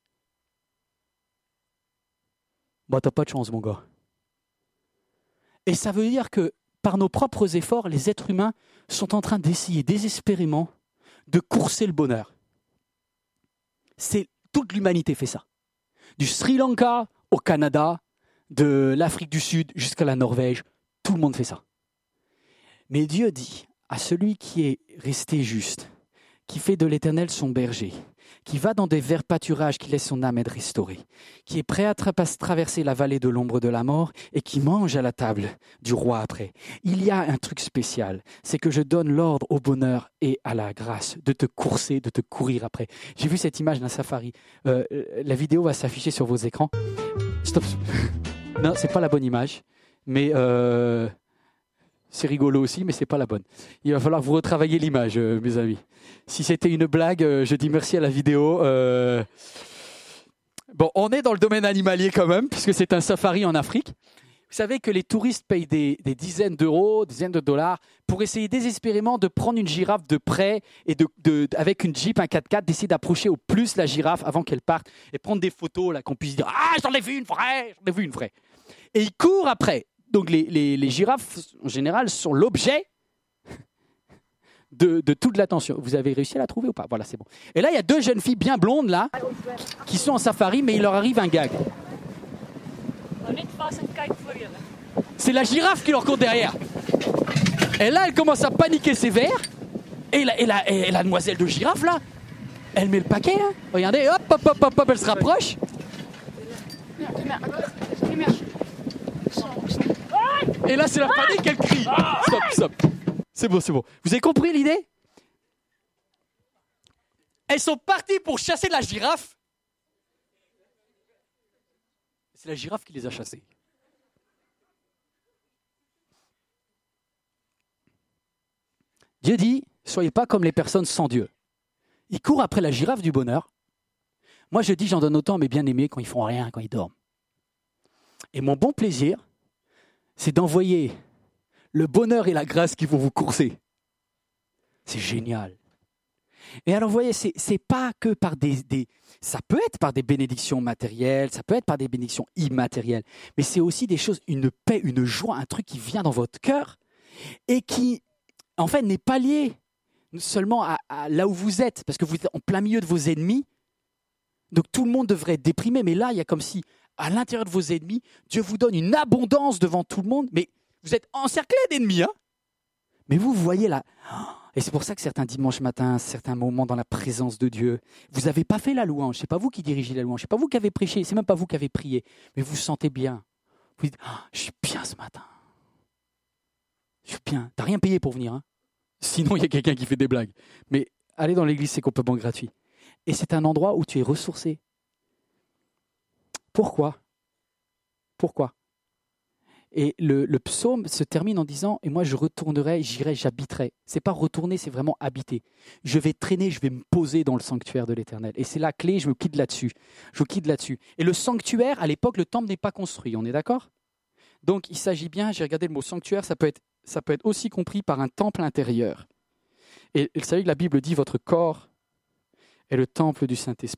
Bah, t'as pas de chance, mon gars. Et ça veut dire que par nos propres efforts, les êtres humains sont en train d'essayer désespérément de courser le bonheur. C'est, toute l'humanité fait ça. Du Sri Lanka au Canada, de l'Afrique du Sud jusqu'à la Norvège, tout le monde fait ça. Mais Dieu dit à celui qui est resté juste, qui fait de l'Éternel son berger, qui va dans des verts pâturages, qui laisse son âme être restaurée, qui est prêt à tra- traverser la vallée de l'ombre de la mort et qui mange à la table du roi après. Il y a un truc spécial, c'est que je donne l'ordre au bonheur et à la grâce de te courser, de te courir après. J'ai vu cette image d'un safari. Euh, la vidéo va s'afficher sur vos écrans. Stop. Non, c'est pas la bonne image, mais... Euh... c'est rigolo aussi, mais c'est pas la bonne. Il va falloir que vous retravailliez l'image, euh, mes amis. Si c'était une blague, euh, je dis merci à la vidéo. Euh... Bon, on est dans le domaine animalier quand même, puisque c'est un safari en Afrique. Vous savez que les touristes payent des, des dizaines d'euros, des dizaines de dollars, pour essayer désespérément de prendre une girafe de près et de, de, avec une Jeep, un quatre-quatre, d'essayer d'approcher au plus la girafe avant qu'elle parte et prendre des photos, là, qu'on puisse dire « Ah, j'en ai vu une vraie, j'en ai vu une vraie ». Et ils courent après. Donc les, les, les girafes, en général, sont l'objet de, de toute l'attention. Vous avez réussi à la trouver ou pas? Voilà, c'est bon. Et là, il y a deux jeunes filles bien blondes, là, qui sont en safari, mais il leur arrive un gag. C'est la girafe qui leur court derrière. Et là, elle commence à paniquer sévère. Et la, et la, et la demoiselle de girafe, là, elle met le paquet. Hein. Regardez, hop, hop, hop, hop, hop, elle se rapproche. Et là, c'est la panique, elle crie. Stop, stop. C'est bon, c'est bon. Vous avez compris l'idée? Elles sont parties pour chasser la girafe. C'est la girafe qui les a chassées. Dieu dit, soyez pas comme les personnes sans Dieu. Ils courent après la girafe du bonheur. Moi, je dis, j'en donne autant à mes bien-aimés quand ils font rien, quand ils dorment. Et mon bon plaisir, c'est d'envoyer le bonheur et la grâce qui vont vous courser. C'est génial. Et alors, vous voyez, c'est, c'est pas que par des, des... Ça peut être par des bénédictions matérielles, ça peut être par des bénédictions immatérielles, mais c'est aussi des choses, une paix, une joie, un truc qui vient dans votre cœur et qui, en fait, n'est pas lié seulement à, à là où vous êtes, parce que vous êtes en plein milieu de vos ennemis, donc tout le monde devrait être déprimé, mais là, il y a comme si, à l'intérieur de vos ennemis, Dieu vous donne une abondance devant tout le monde, mais vous êtes encerclés d'ennemis, hein. Mais vous, vous voyez là... Et c'est pour ça que certains dimanches matins, certains moments dans la présence de Dieu, vous n'avez pas fait la louange. Ce n'est pas vous qui dirigez la louange. Ce n'est pas vous qui avez prêché. Ce n'est même pas vous qui avez prié. Mais vous vous sentez bien. Vous dites, oh, je suis bien ce matin. Je suis bien. Tu n'as rien payé pour venir. Hein. Sinon, il y a quelqu'un qui fait des blagues. Mais aller dans l'église, c'est complètement gratuit. Et c'est un endroit où tu es ressourcé. Pourquoi? Pourquoi? Et le, le psaume se termine en disant « Et moi, je retournerai, j'irai, j'habiterai ». Ce n'est pas retourner, c'est vraiment habiter. Je vais traîner, je vais me poser dans le sanctuaire de l'Éternel. Et c'est la clé, je me quitte là-dessus. Je me quitte là-dessus. Et le sanctuaire, à l'époque, le temple n'est pas construit, on est d'accord? Donc, il s'agit bien, j'ai regardé le mot sanctuaire, ça peut être, ça peut être aussi compris par un temple intérieur. Et vous savez que la Bible dit « Votre corps est le temple du Saint-Esprit ».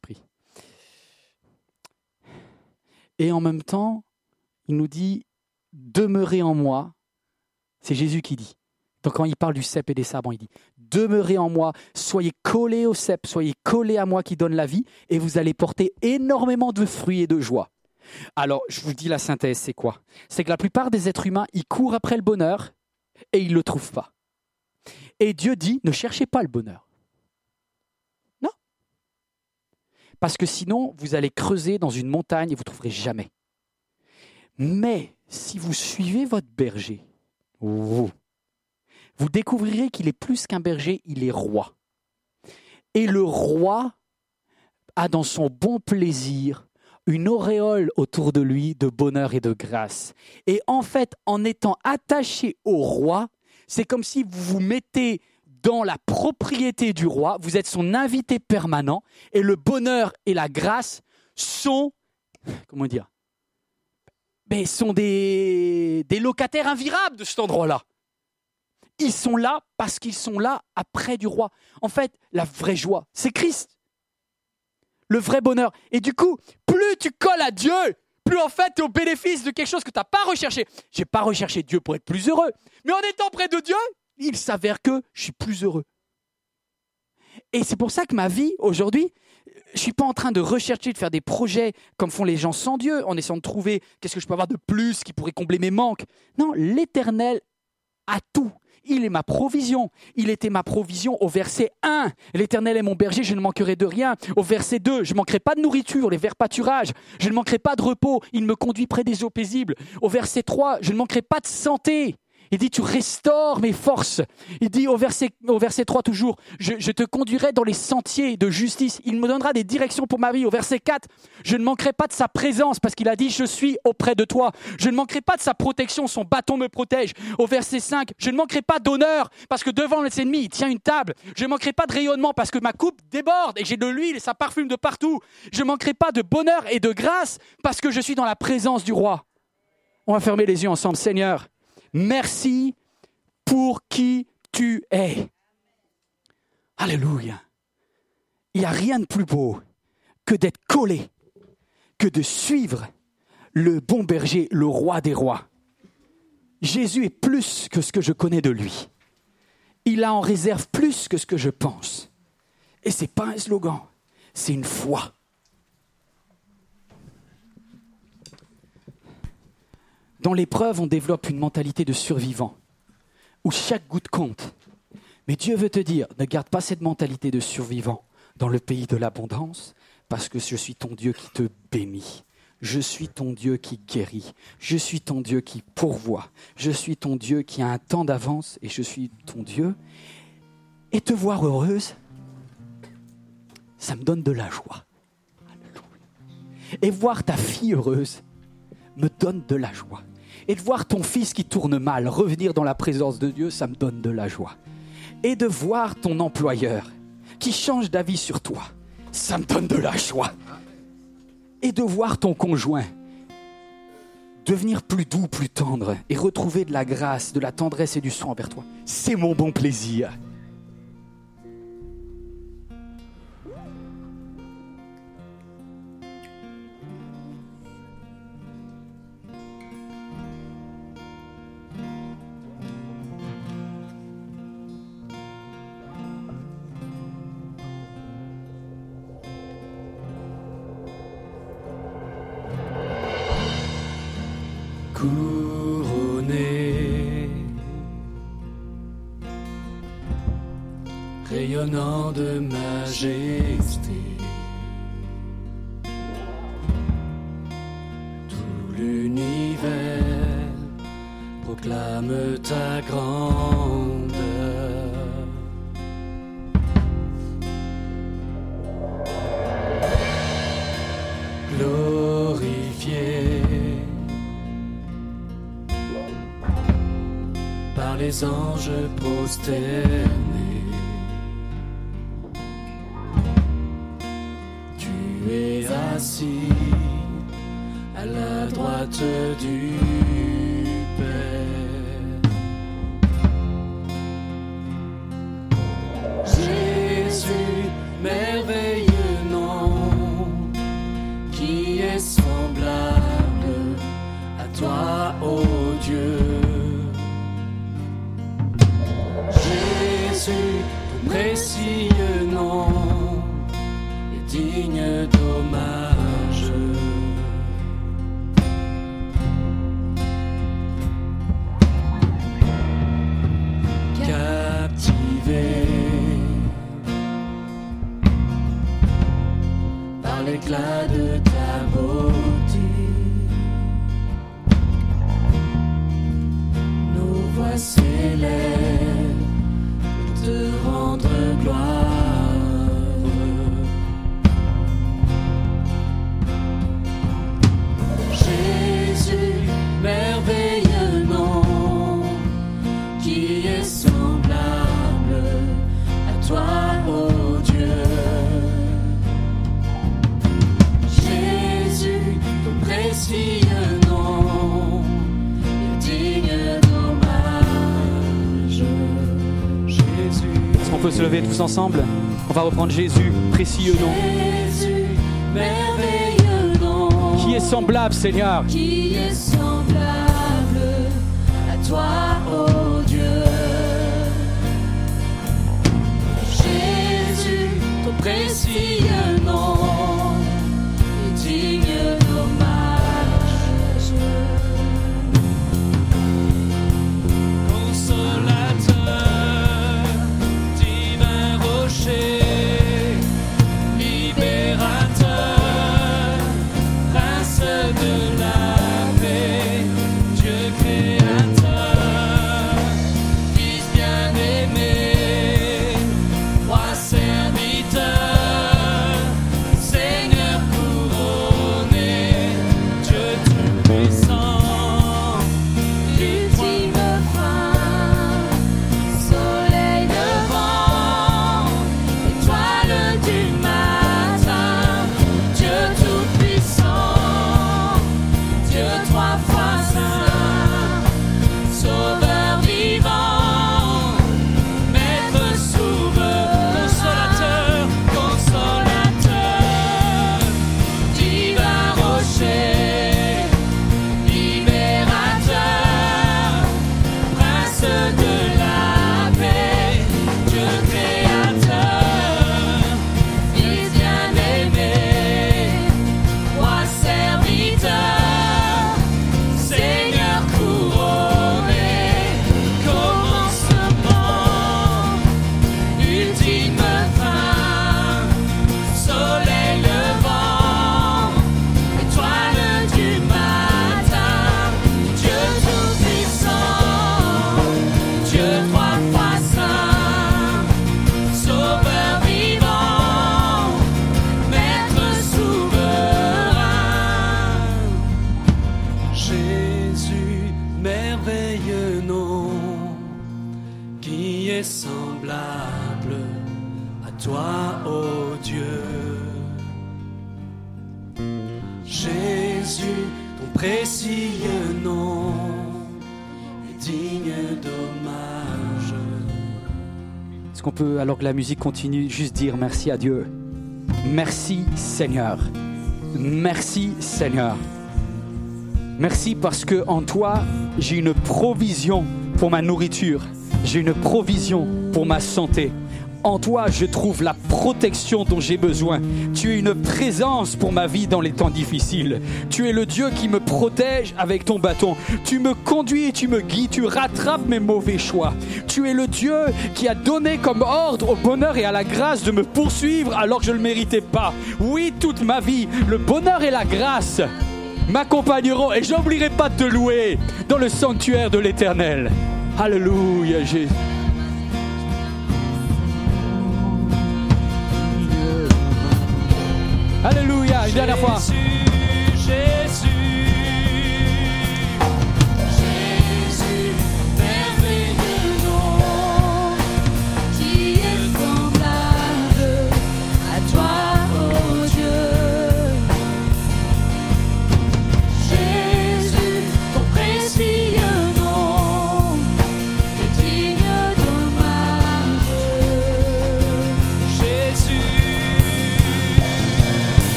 Et en même temps, il nous dit « Demeurez en moi », c'est Jésus qui dit. Donc quand il parle du cep et des sabres, il dit « Demeurez en moi, soyez collés au cep, soyez collés à moi qui donne la vie, et vous allez porter énormément de fruits et de joie. » Alors, je vous dis la synthèse, c'est quoi? C'est que la plupart des êtres humains, ils courent après le bonheur et ils ne le trouvent pas. Et Dieu dit « Ne cherchez pas le bonheur. » Non. Parce que sinon, vous allez creuser dans une montagne et vous ne trouverez jamais. Mais si vous suivez votre berger, vous, vous découvrirez qu'il est plus qu'un berger, il est roi. Et le roi a dans son bon plaisir une auréole autour de lui de bonheur et de grâce. Et en fait, en étant attaché au roi, c'est comme si vous vous mettez dans la propriété du roi, vous êtes son invité permanent, et le bonheur et la grâce sont, comment dire, mais sont des, des locataires invirables de cet endroit-là. Ils sont là parce qu'ils sont là après du roi. En fait, la vraie joie, c'est Christ. Le vrai bonheur. Et du coup, plus tu colles à Dieu, plus en fait tu es au bénéfice de quelque chose que tu n'as pas recherché. Je n'ai pas recherché Dieu pour être plus heureux. Mais en étant près de Dieu, il s'avère que je suis plus heureux. Et c'est pour ça que ma vie, aujourd'hui, je ne suis pas en train de rechercher, de faire des projets comme font les gens sans Dieu, en essayant de trouver qu'est-ce que je peux avoir de plus qui pourrait combler mes manques. Non, l'Éternel a tout. Il est ma provision. Il était ma provision au verset un. L'Éternel est mon berger, je ne manquerai de rien. Au verset deux, je ne manquerai pas de nourriture, les verts pâturages. Je ne manquerai pas de repos, il me conduit près des eaux paisibles. Au verset trois, je ne manquerai pas de santé. Il dit, tu restaures mes forces. Il dit au verset, au verset trois toujours, je, je te conduirai dans les sentiers de justice. Il me donnera des directions pour ma vie. Au verset quatre, je ne manquerai pas de sa présence parce qu'il a dit, je suis auprès de toi. Je ne manquerai pas de sa protection, son bâton me protège. Au verset cinq, je ne manquerai pas d'honneur parce que devant les ennemis, il tient une table. Je ne manquerai pas de rayonnement parce que ma coupe déborde et j'ai de l'huile et ça parfume de partout. Je ne manquerai pas de bonheur et de grâce parce que je suis dans la présence du roi. On va fermer les yeux ensemble. Seigneur, merci pour qui tu es. Alléluia. Il n'y a rien de plus beau que d'être collé, que de suivre le bon berger, le roi des rois. Jésus est plus que ce que je connais de lui. Il a en réserve plus que ce que je pense. Et ce n'est pas un slogan, c'est une foi. Dans l'épreuve, on développe une mentalité de survivant, où chaque goutte compte. Mais Dieu veut te dire, ne garde pas cette mentalité de survivant dans le pays de l'abondance, parce que je suis ton Dieu qui te bénit. Je suis ton Dieu qui guérit. Je suis ton Dieu qui pourvoit. Je suis ton Dieu qui a un temps d'avance, et je suis ton Dieu. Et te voir heureuse, ça me donne de la joie. Et voir ta fille heureuse me donne de la joie. Et de voir ton fils qui tourne mal revenir dans la présence de Dieu, ça me donne de la joie. Et de voir ton employeur qui change d'avis sur toi, ça me donne de la joie. Et de voir ton conjoint devenir plus doux, plus tendre et retrouver de la grâce, de la tendresse et du soin envers toi, c'est mon bon plaisir. Couronné, rayonnant de majesté, tout l'univers proclame ta grandeur. Glorifié par les anges prosternés, tu es assis à la droite du Père. Jésus, merveilleux nom, qui est semblable à toi, ô Dieu. Ton précieux nom est digne d'hommage. Captivé par l'éclat de ta beauté, nos voix s'élèvent te rendre gloire. Jésus, merveilleux nom, qui est semblable à toi, ô Dieu. Jésus, ton précieux nom est digne d'hommage. Est-ce qu'on peut se lever tous ensemble? On va reprendre Jésus, précieux nom. Jésus, merveilleux nom, Qui est semblable, Seigneur. qui est semblable à toi, ô Dieu. Jésus, ton précieux nom est digne d'hommage. Consolateur, divin rocher, libérateur, prince de la paix, Dieu créateur. Jésus, merveilleux nom, qui est semblable à toi, ô Dieu. Jésus, ton précieux nom est digne d'hommage. Est-ce qu'on peut, alors que la musique continue, juste dire merci à Dieu? Merci Seigneur. Merci Seigneur. Merci parce que en toi, j'ai une provision pour ma nourriture. J'ai une provision pour ma santé. En toi, je trouve la protection dont j'ai besoin. Tu es une présence pour ma vie dans les temps difficiles. Tu es le Dieu qui me protège avec ton bâton. Tu me conduis et tu me guides. Tu rattrapes mes mauvais choix. Tu es le Dieu qui a donné comme ordre au bonheur et à la grâce de me poursuivre alors que je ne le méritais pas. Oui, toute ma vie, le bonheur et la grâce m'accompagneront et je n'oublierai pas de te louer dans le sanctuaire de l'Éternel. Alléluia, Jésus. Alléluia, une dernière fois. Jésus, Jésus, Jésus, merveilleux nom, qui est semblable à toi, ô Dieu. Jésus, ton précieux nom est digne d'hommage. Jésus.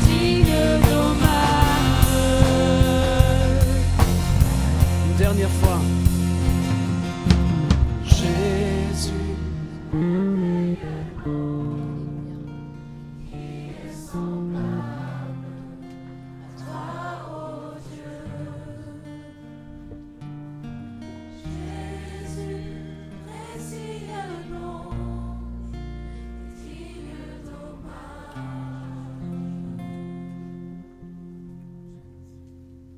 Dernière fois.